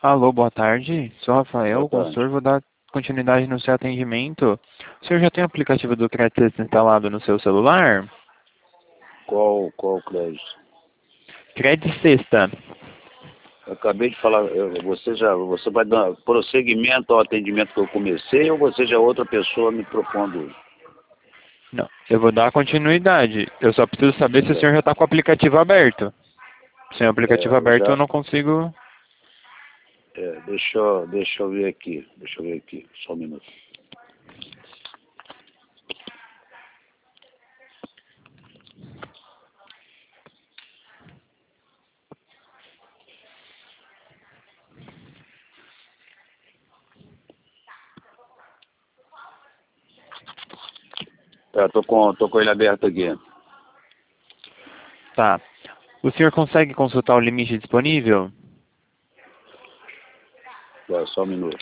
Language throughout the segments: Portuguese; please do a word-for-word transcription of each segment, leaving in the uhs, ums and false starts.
Alô, boa tarde. Sou Rafael, Boa tarde. consultor. Vou dar continuidade no seu atendimento. O senhor já tem o aplicativo do Crédito instalado no seu celular? Qual, qual crédito? Crédito Sexta. Eu acabei de falar, eu- você já, você vai dar prosseguimento ao atendimento que eu comecei ou você já é outra pessoa me propondo? Não, eu vou dar continuidade. Eu só preciso saber se o É, senhor já está com o aplicativo aberto. Sem o é, aplicativo eu aberto eu já, não consigo... é, deixa, eu- deixa eu ver aqui, deixa eu ver aqui, só um minuto. Tá, tô com, tô com ele aberto aqui. Tá. O senhor consegue consultar o limite disponível? Tá, só um minuto.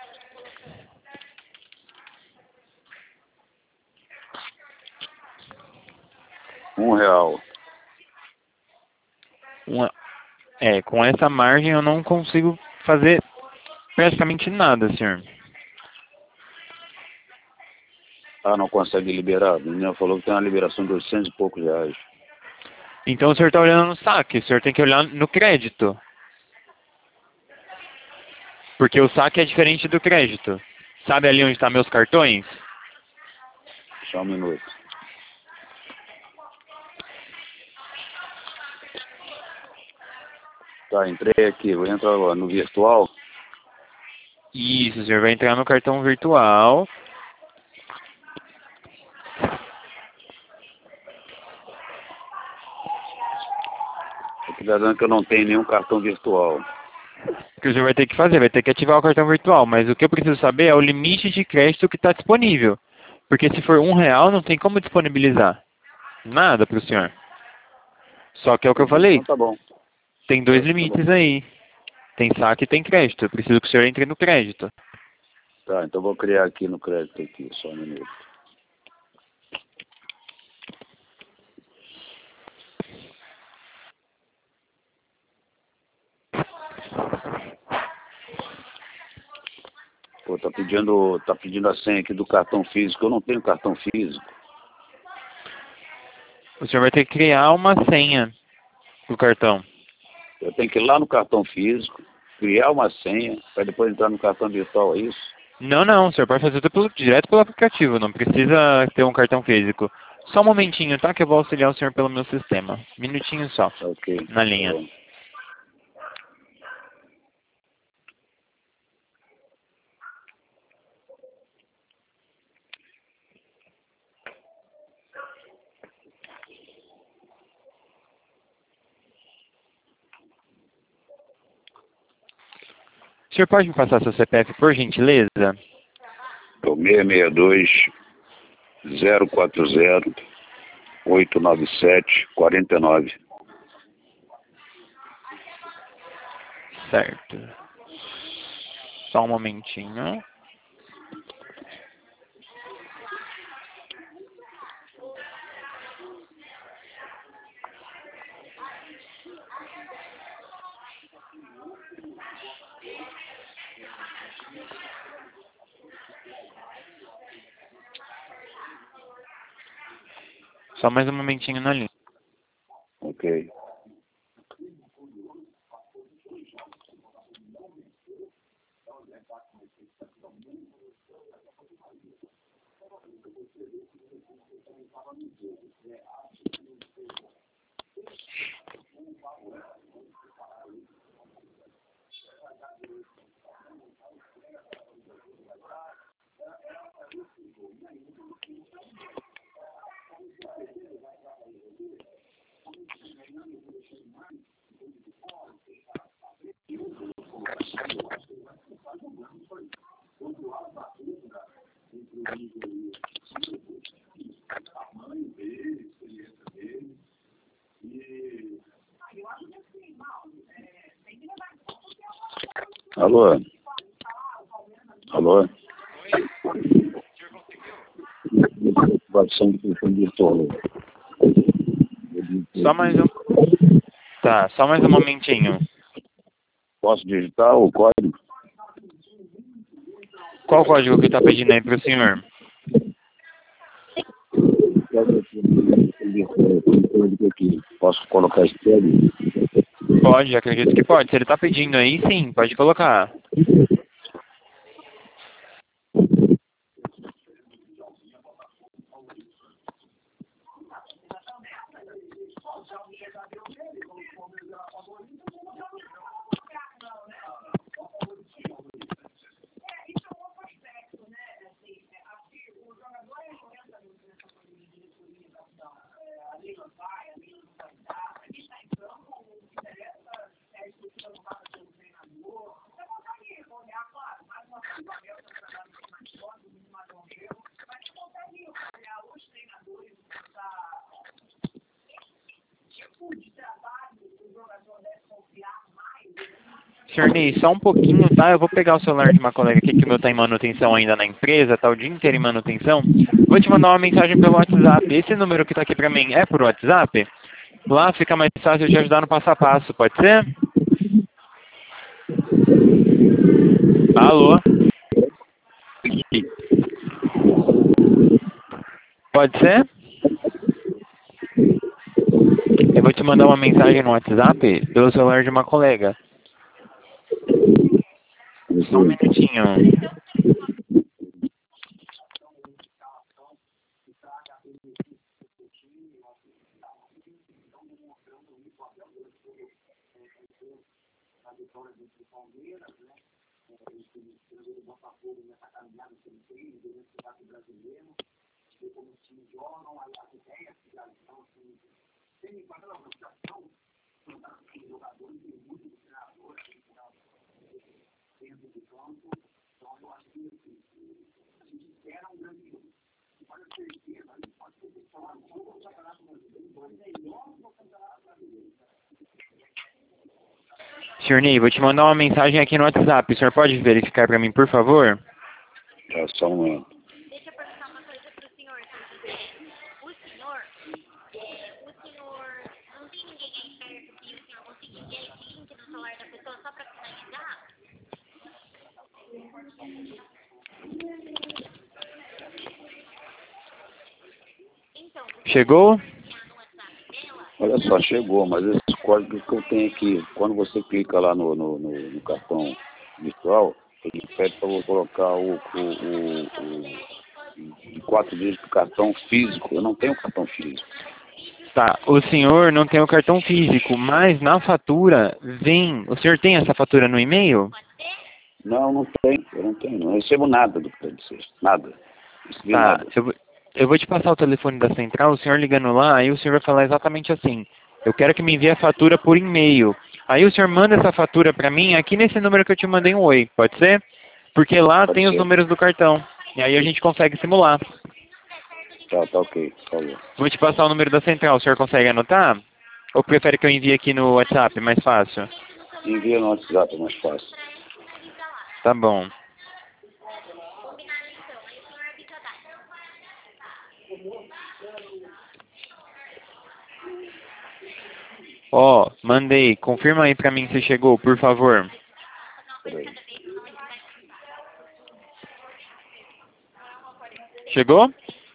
Um real. Uma... É, com essa margem eu não consigo fazer praticamente nada, senhor. Ah, não consegue liberar? A menina falou que tem uma liberação de oitocentos e poucos reais. Então o senhor está olhando no saque, o senhor tem que olhar no crédito. Porque o saque é diferente do crédito. Sabe ali onde estão meus cartões? Só um minuto. Tá, entrei aqui, vou entrar agora no virtual. Isso, o senhor vai entrar no cartão virtual. Aqui tá dando que eu não tenho nenhum cartão virtual. O que o senhor vai ter que fazer, vai ter que ativar o cartão virtual. Mas o que eu preciso saber é o limite de crédito que está disponível. Porque se for um real, não tem como disponibilizar. Nada para o senhor. Só que é o que eu Entendi. falei. Então tá bom. Tem Tá, dois tá bom. limites aí. Tem saque e tem crédito. Eu preciso que o senhor entre no crédito. Tá, então vou criar aqui no crédito aqui, só um minuto. Pô, tá pedindo, tá pedindo a senha aqui do cartão físico. Eu não tenho cartão físico. O senhor vai ter que criar uma senha pro cartão. Eu tenho que ir lá no cartão físico, criar uma senha, para depois entrar no cartão virtual, é isso? Não, não, o senhor pode fazer tudo pelo, direto pelo aplicativo, não precisa ter um cartão físico. Só um momentinho, tá? Que eu vou auxiliar o senhor pelo meu sistema. Minutinho só, Tá ok, na tá linha. bom. O senhor pode me passar seu C P F, por gentileza? É o seis seis dois, zero quatro zero, oito nove sete, quatro nove. Certo. Só um momentinho. Só mais um momentinho na linha. Ok. Alô? Alô? Ativação do telefone virtual. Só mais um. Tá, só mais um momentinho. Posso digitar o código? Qual o código que está pedindo aí para o senhor? Posso colocar esse código? Pode, acredito que pode. Se ele está pedindo aí, sim, pode colocar. Senhor Ney, só um pouquinho, tá? Eu vou pegar o celular de uma colega aqui que o meu tá em manutenção ainda na empresa, tá o dia inteiro em manutenção. Vou te mandar uma mensagem pelo WhatsApp. Esse número que tá aqui pra mim é por WhatsApp? Lá fica mais fácil de ajudar no passo a passo, pode ser? Alô? Pode ser? Eu vou te mandar uma mensagem no WhatsApp pelo celular de uma colega. Só um minutinho. Senhor Ney, vou te mandar uma mensagem aqui no WhatsApp. O senhor pode verificar para mim, por favor? Tá, só um momento. Deixa eu perguntar uma coisa pro senhor, seu José. O senhor, é, o senhor não tem ninguém aí perto que o senhor conseguir ver esse link no celular da pessoa só para finalizar? Então, você Chegou? pode enviar no WhatsApp dela? Olha só, chegou, mas esse código que eu tenho aqui, quando você clica lá no, no, no, no cartão virtual, ele pede para eu colocar o, o, o, o de quatro dígitos do cartão físico. Eu não tenho cartão físico. Tá, o senhor não tem o cartão físico, mas na fatura vem... O senhor tem essa fatura no e-mail? Pode ser? Não, não tenho, eu não tenho, não recebo nada do crédito sexto, nada. Não recebi Tá, nada. eu vou, eu vou te passar o telefone da central, o senhor ligando lá, aí o senhor vai falar exatamente assim. Eu quero que me envie a fatura por e-mail. Aí o senhor manda essa fatura pra mim aqui nesse número que eu te mandei um oi, pode ser? Porque lá Pode tem os ser. números do cartão. E aí a gente consegue simular. Tá, tá ok, tá bom. Vou te passar o número da central, o senhor consegue anotar? Ou prefere que eu envie aqui no WhatsApp, mais fácil? Envia no WhatsApp, é mais fácil. Tá bom. Combinado então, aí o senhor avisa a data. Ó, mandei. Confirma aí pra mim se chegou, por favor. Peraí. Chegou?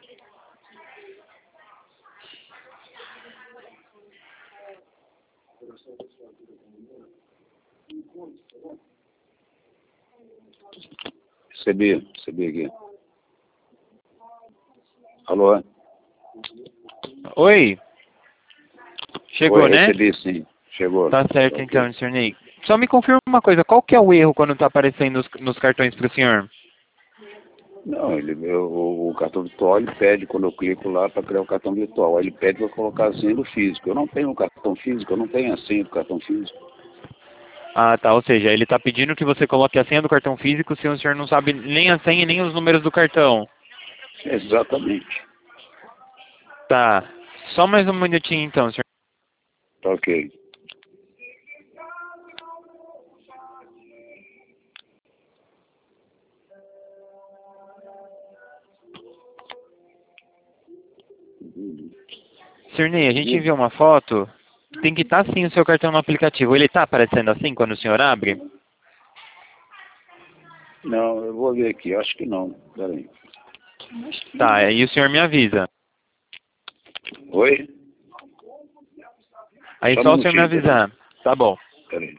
Recebi, recebi aqui. Alô? Oi? Chegou, Oi, né? recebi sim. Chegou. Tá certo Ok. então, senhor Ney. Só me confirma uma coisa, qual que é o erro quando tá aparecendo nos, nos cartões pro senhor? Não, ele, eu, o, o cartão virtual ele pede, quando eu clico lá para criar o cartão virtual, aí ele pede para colocar a senha do físico. Eu não tenho o cartão físico, eu não tenho a senha do cartão físico. Ah, tá, ou seja, ele tá pedindo que você coloque a senha do cartão físico se o senhor não sabe nem a senha e nem os números do cartão. Exatamente. Tá. Só mais um minutinho então, senhor. Tá ok. Senhor Ney, a gente enviou uma foto tem que estar sim o seu cartão no aplicativo. Ele está aparecendo assim quando o senhor abre? Não, eu vou ver aqui, acho que não. Peraí. Tá, aí o senhor me avisa. Oi? Aí Só um só o senhor me minutinho, peraí. avisar. Tá bom. Peraí.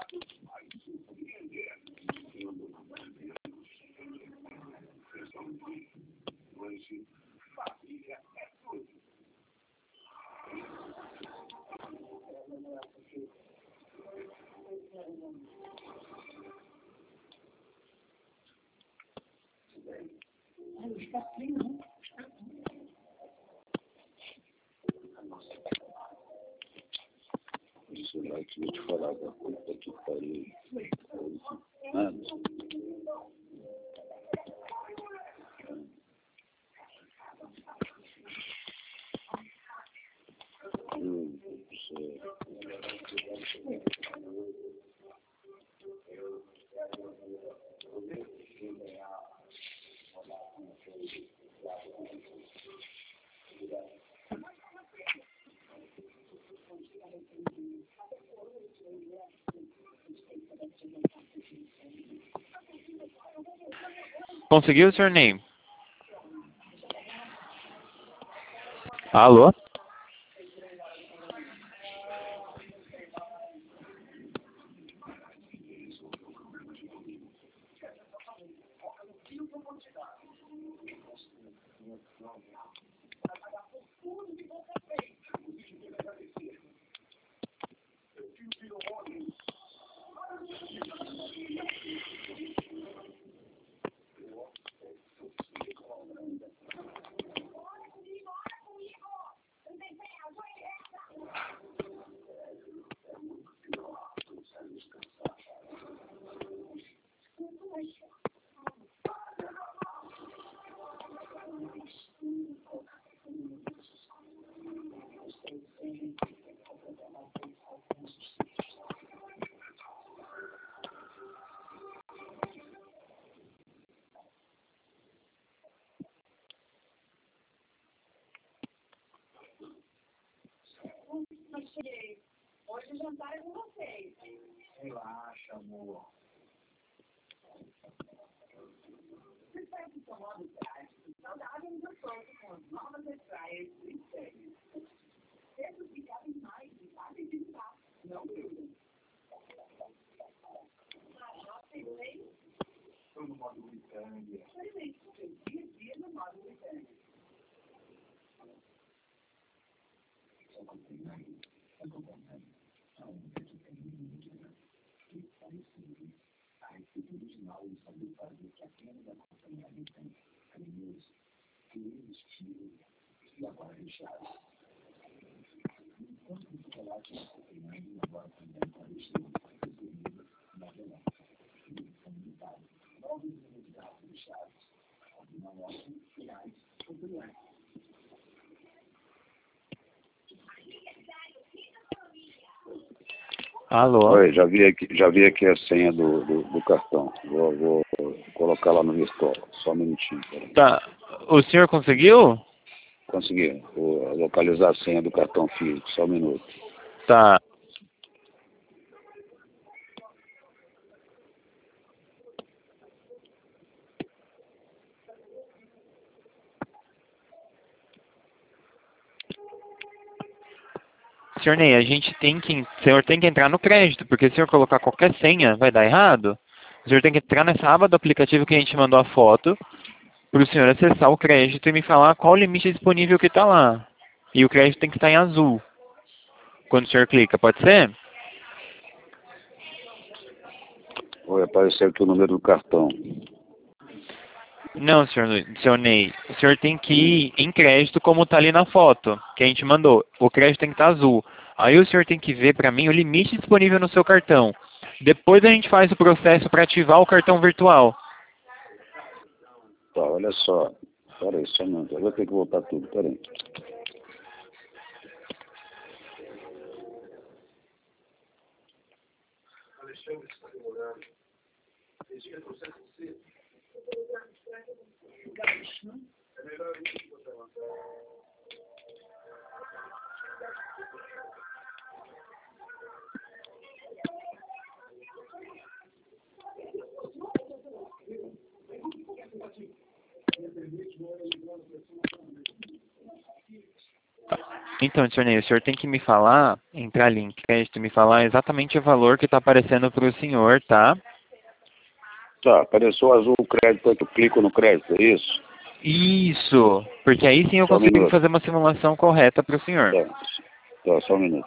Isso lá que eu ia te falar da puta que pariu. Nada. Hum, isso Conseguiu, senhor Ney? Alô? Alô? Oi, já vi aqui, já vi aqui a senha do, do, do cartão. Vou, vou colocar lá no virtual. Só um minutinho. Peraí. Tá. O senhor conseguiu? Consegui. Vou localizar a senha do cartão físico. Só um minuto. Tá. Senhor Ney, a gente tem que, o senhor tem que entrar no crédito, porque se o senhor colocar qualquer senha, vai dar errado. O senhor tem que entrar nessa aba do aplicativo que a gente mandou a foto, para o senhor acessar o crédito e me falar qual o limite disponível que está lá. E o crédito tem que estar em azul, quando o senhor clica, pode ser? Oi, apareceu aqui o número do cartão. Não, senhor, senhor Ney, o senhor tem que ir em crédito como está ali na foto, que a gente mandou. O crédito tem que estar azul. Aí o senhor tem que ver para mim o limite disponível no seu cartão. Depois a gente faz o processo para ativar o cartão virtual. Tá, olha só. Peraí, só um minuto. Eu vou ter que voltar tudo. Peraí. Então, senhor Ney, o senhor tem que me falar, entrar ali em crédito e me falar exatamente o valor que está aparecendo para o senhor, tá? Tá, apareceu azul o crédito, eu clico no crédito, é isso? Isso, porque aí sim eu Só um consigo minuto. fazer uma simulação correta para o senhor. Tá, tá, só um minuto.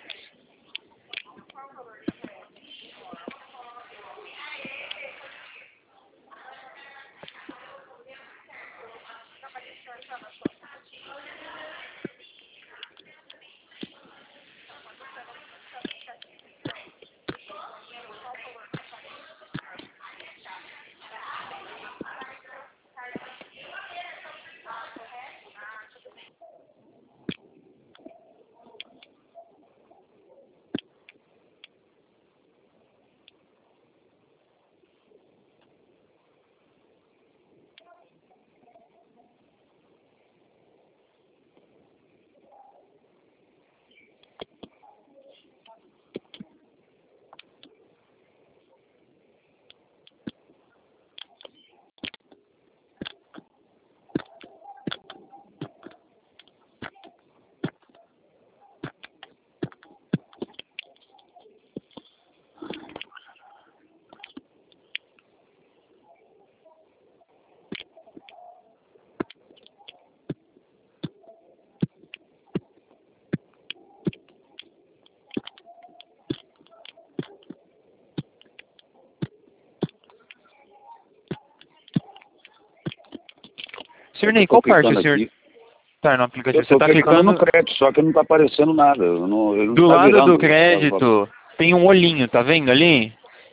Senhor Eu Ney, tô qual parte o clicando senhor aqui. tá no Eu aplicativo? Você tô está clicando no clicando crédito, só que não tá aparecendo nada. Eu não, ele não do tá lado do virando. As- crédito, tem um olhinho, tá vendo ali?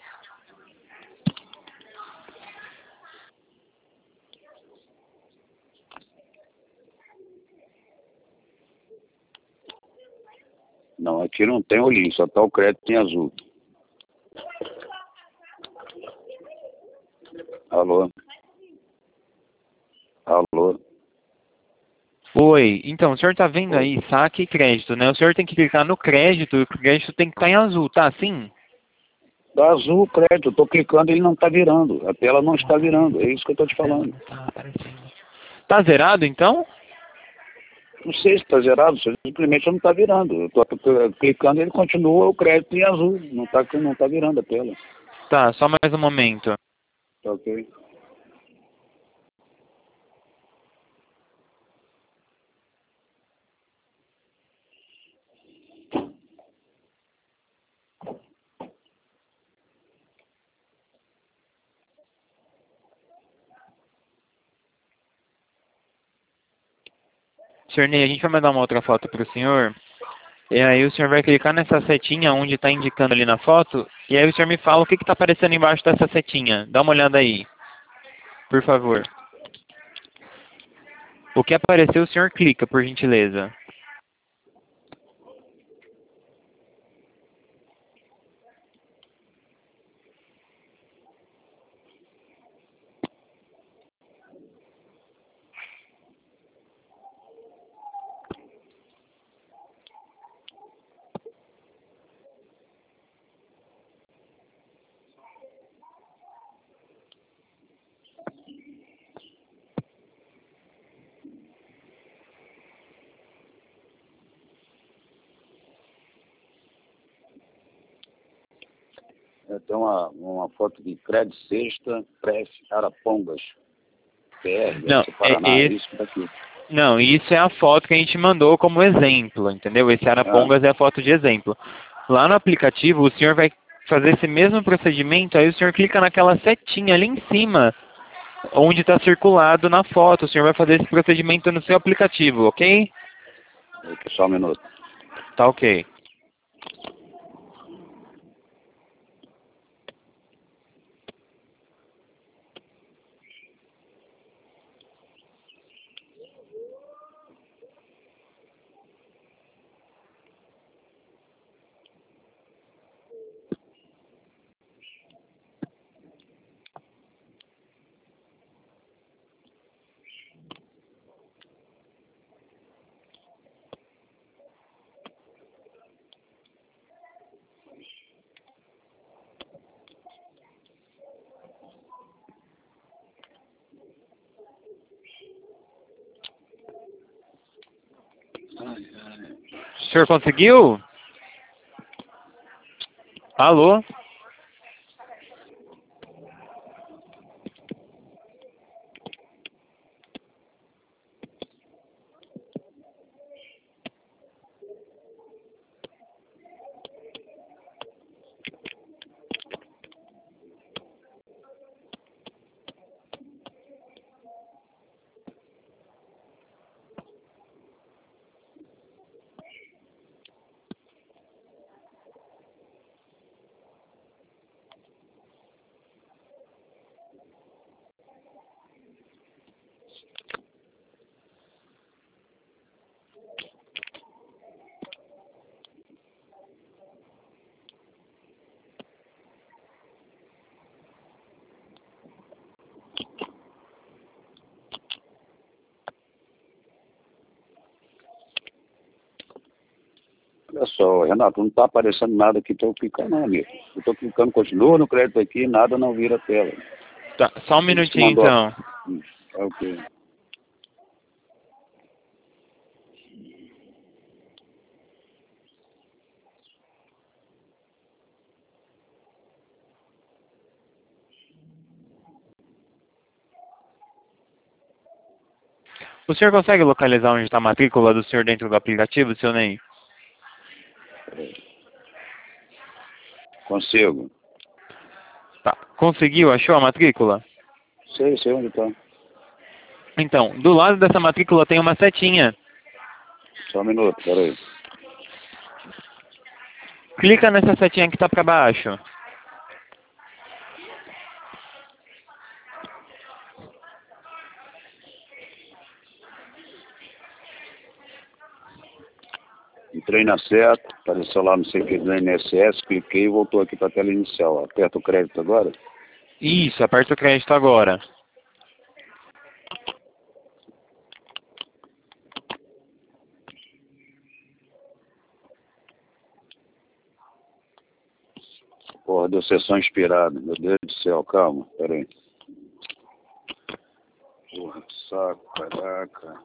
Não, aqui não tem olhinho, só tá o crédito em azul. Alô? Alô? Oi, então, o senhor está vendo Oi. aí, saque e crédito, né? O senhor tem que clicar no crédito e o crédito tem que estar em azul, tá assim? Tá azul o crédito, eu tô clicando e ele não tá virando. A tela não está virando, é isso que eu tô te Tela falando. não tá aparecendo. Tá zerado, então? Não sei se tá zerado, simplesmente não tá virando. Eu tô, tô clicando e ele continua o crédito em azul. Não tá, não tá virando a tela. Tá, só mais um momento. Tá ok? Senhor Ney, a gente vai mandar uma outra foto para o senhor. E aí o senhor vai clicar nessa setinha onde está indicando ali na foto. E aí o senhor me fala o que está aparecendo embaixo dessa setinha. Dá uma olhada aí, por favor. O que apareceu, o senhor clica, por gentileza. É, tem uma, uma foto de crédito sexta, Pref, Arapongas, P R, deve Não, ser é Paraná, é esse. isso que tá aqui. Não, isso é a foto que a gente mandou como exemplo, entendeu? Esse Ah, Arapongas é a foto de exemplo. Lá no aplicativo, o senhor vai fazer esse mesmo procedimento, aí o senhor clica naquela setinha ali em cima, onde está circulado na foto. O senhor vai fazer esse procedimento no seu aplicativo, ok? aqui, só um minuto. Tá ok. senhor conseguiu? Alô? Olha só, Renato, não está aparecendo nada aqui para eu clicar não, amigo. Eu estou clicando, continua no crédito aqui, nada não vira a tela. Tá, só um minutinho então. Hum, é o quê? O senhor consegue localizar onde está a matrícula do senhor dentro do aplicativo, seu Ney? Consigo. Tá. Conseguiu? Achou a matrícula? Sei, sei onde está. Então, do lado dessa matrícula tem uma setinha. Só um minuto, peraí. Clica nessa setinha que está para baixo. Entrei na seta, apareceu lá não sei o que do I N S S, cliquei e voltou aqui para a tela inicial. Aperta o crédito agora. Isso, aperta o crédito agora. Porra, deu sessão inspirada. Meu Deus do céu, calma, peraí. Porra, que saco, caraca.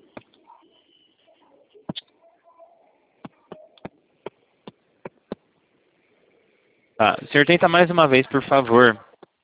Tá, o senhor tenta mais uma vez, por favor.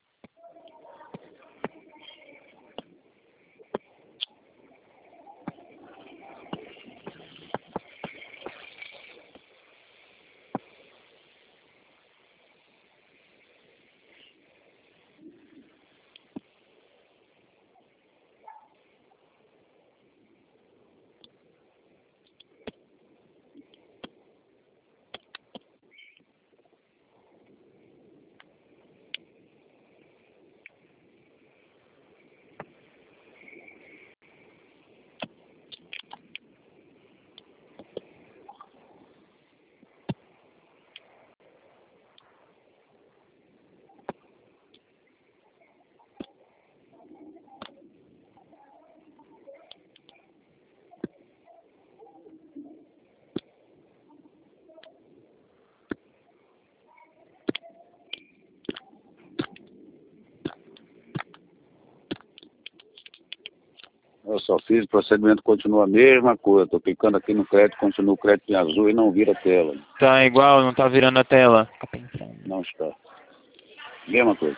Eu só fiz, o procedimento continua a mesma coisa. Estou clicando aqui no crédito, continua o crédito em azul e não vira a tela. Tá igual, não tá virando a tela. Não está. Mesma coisa.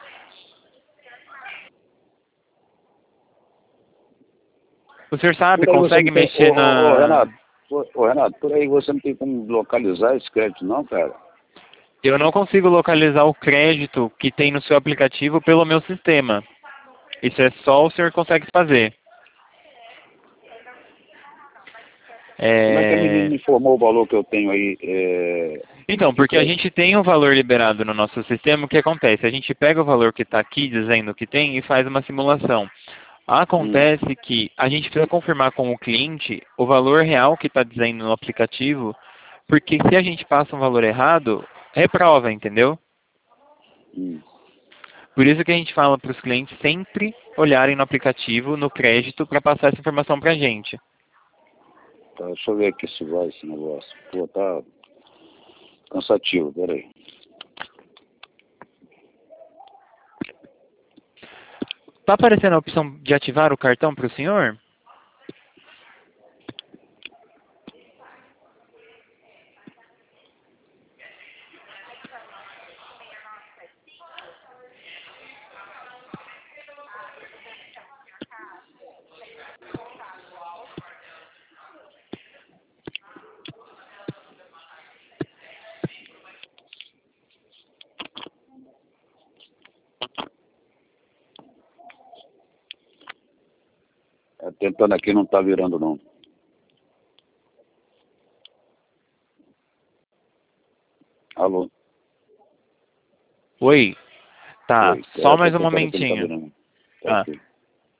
O senhor sabe, Por aí você consegue não tem- mexer ô, ô, na... ô, Renato, ô, ô, Renato, por aí você não tem como localizar esse crédito não, cara? Eu não consigo localizar o crédito que tem no seu aplicativo pelo meu sistema. Isso é só o senhor consegue fazer. Como é que ele É... me informou o valor que eu tenho aí? É... Então, porque a gente tem um valor liberado no nosso sistema, o que acontece? A gente pega o valor que está aqui dizendo que tem e faz uma simulação. Acontece que a gente precisa confirmar com o cliente o valor real que está dizendo no aplicativo, porque se a gente passa um valor errado, reprova, entendeu? Hum. Por isso que a gente fala para os clientes sempre olharem no aplicativo, no crédito, para passar essa informação para a gente. Tá, deixa eu ver aqui se vai esse negócio. Pô, tá cansativo, peraí. Está aparecendo a opção de ativar o cartão para o senhor? tentando aqui, não está virando não. Alô? Oi. Tá, Oi. só É, tô mais um tentando aqui, não tá momentinho. virando. Tá Ah. ok.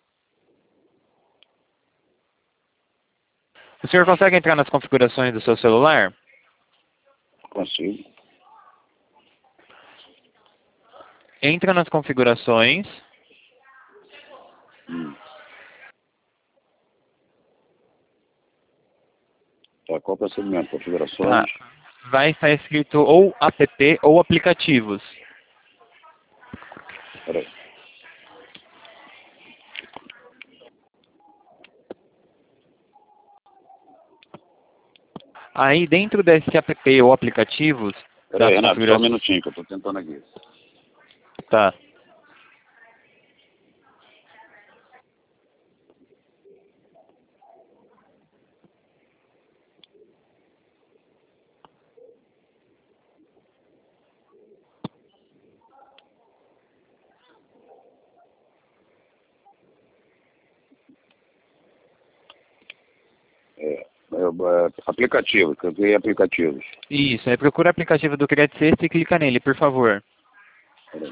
O senhor consegue entrar nas configurações do seu celular? Consigo. Entra nas configurações. Hum. Tá, qual procedimento? Configurações? Tá. Vai estar escrito ou app ou aplicativos. Peraí. Aí dentro desse app ou aplicativos, Peraí, das Renato, só um configurações. minutinho que eu tô tentando aqui. Tá. É, é, é, aplicativo, que eu criei aplicativos. Isso, aí procura o aplicativo do Criate Sexta e clica nele, por favor. Peraí.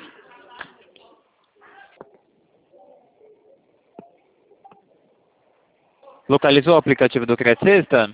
Localizou o aplicativo do Criate Sexta?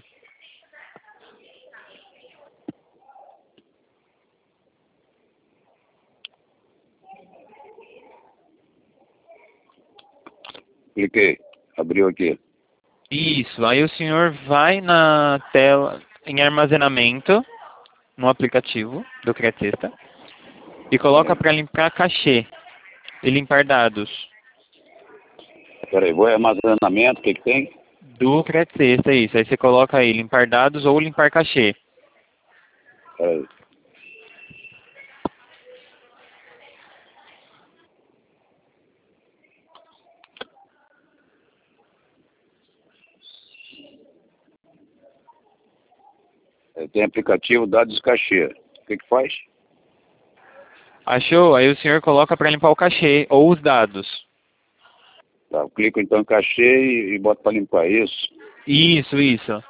Cliquei. Abriu aqui. Isso, aí o senhor vai na tela em armazenamento, no aplicativo do Criate Sexta, e coloca Peraí. para limpar cachê e limpar dados Peraí, vou em armazenamento, o que que tem? do Criate Sexta, isso. Aí você coloca aí limpar dados ou limpar cachê. Peraí. É, tem aplicativo dados cachê. O que que faz? Achou? Aí o senhor coloca para limpar o cachê ou os dados. Tá, eu clico então em cachê e, e boto para limpar isso. Isso, isso.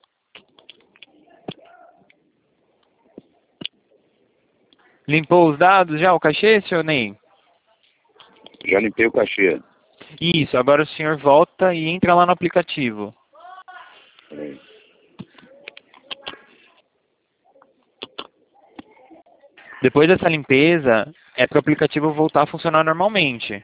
Limpou os dados já, o cachê, senhor Ney? Já limpei o cachê. Isso, agora o senhor volta e entra lá no aplicativo. Peraí. Depois dessa limpeza, é para o aplicativo voltar a funcionar normalmente.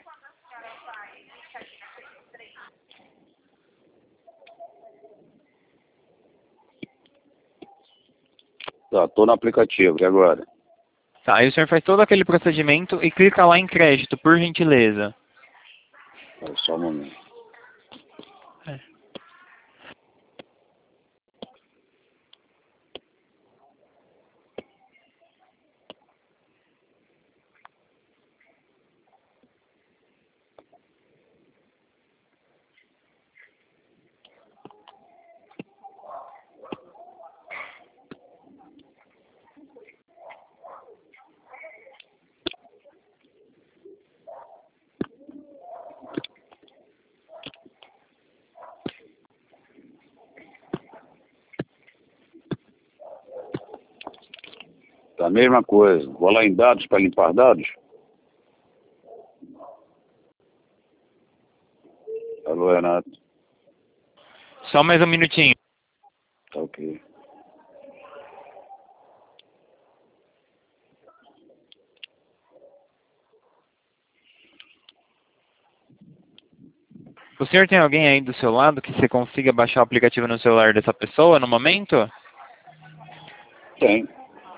Tá, tô no aplicativo, e agora? Tá, aí o senhor faz todo aquele procedimento e clica lá em crédito, por gentileza. Peraí, só um momento. Tá a mesma coisa. Vou lá em dados para limpar dados. Alô, Renato. Só mais um minutinho. Tá ok. O senhor tem alguém aí do seu lado que você consiga baixar o aplicativo no celular dessa pessoa no momento? Tem.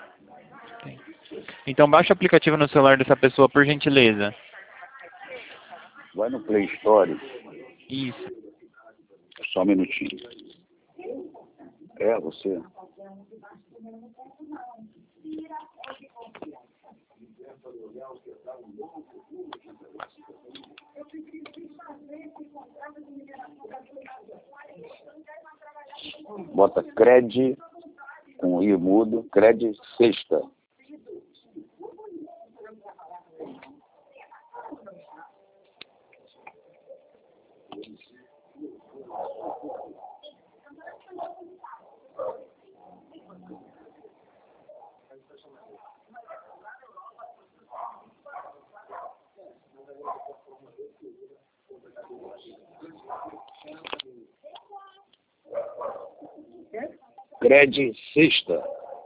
Então baixa o aplicativo no celular dessa pessoa, por gentileza. Vai no Play Store. Isso. Só um minutinho. É, você. Bota Cred com I mudo, Cred Sexta. Cred Sexta.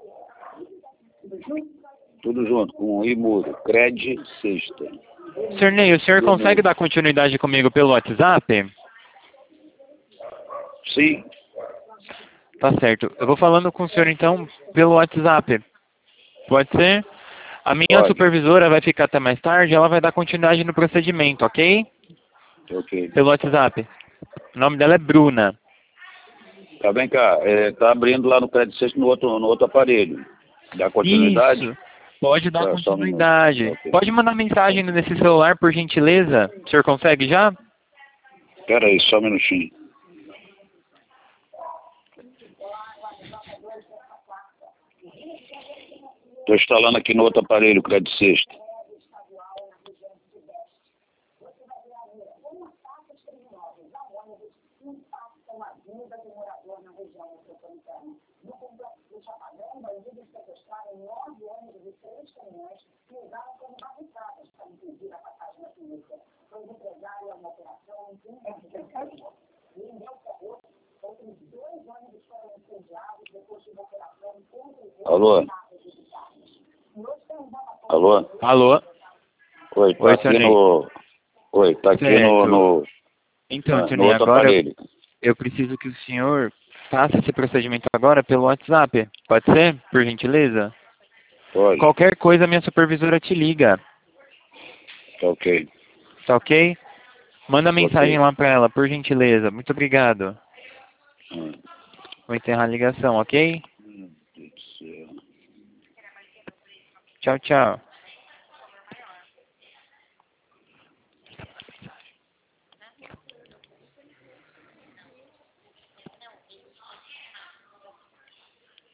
Tudo junto, com I mudo. Cred Sexta. senhor Ney, o senhor consegue dar continuidade comigo pelo WhatsApp? Sim. Tá certo. Eu vou falando com o senhor então pelo WhatsApp. Pode ser? A minha Pode. supervisora vai ficar até mais tarde, ela vai dar continuidade no procedimento, ok? Ok. Pelo WhatsApp. O nome dela é Bruna. Tá, vem cá. É, tá abrindo lá no Cred Sexta no outro, no outro aparelho. Dá continuidade? Isso. Pode dar Tá, só um continuidade. minuto. Ok. Pode mandar mensagem nesse celular, por gentileza? O senhor consegue já? Espera aí, só um minutinho. Estou instalando aqui no outro aparelho o Cred Sexta. Alô? Alô? Alô? Oi, tá Oi, aqui senhor Ney. no... Oi, tá aqui no... Certo. no... Então, ah, senhor no Ney, outro agora eu, aparelho. eu preciso que o senhor faça esse procedimento agora pelo WhatsApp. Pode ser? Por gentileza? Pode. Qualquer coisa, minha supervisora te liga. Tá ok. Tá ok? Manda mensagem Ok. lá pra ela, por gentileza. Muito obrigado. Hum. Vou encerrar a ligação, ok? Meu Deus do céu. Tchau, tchau.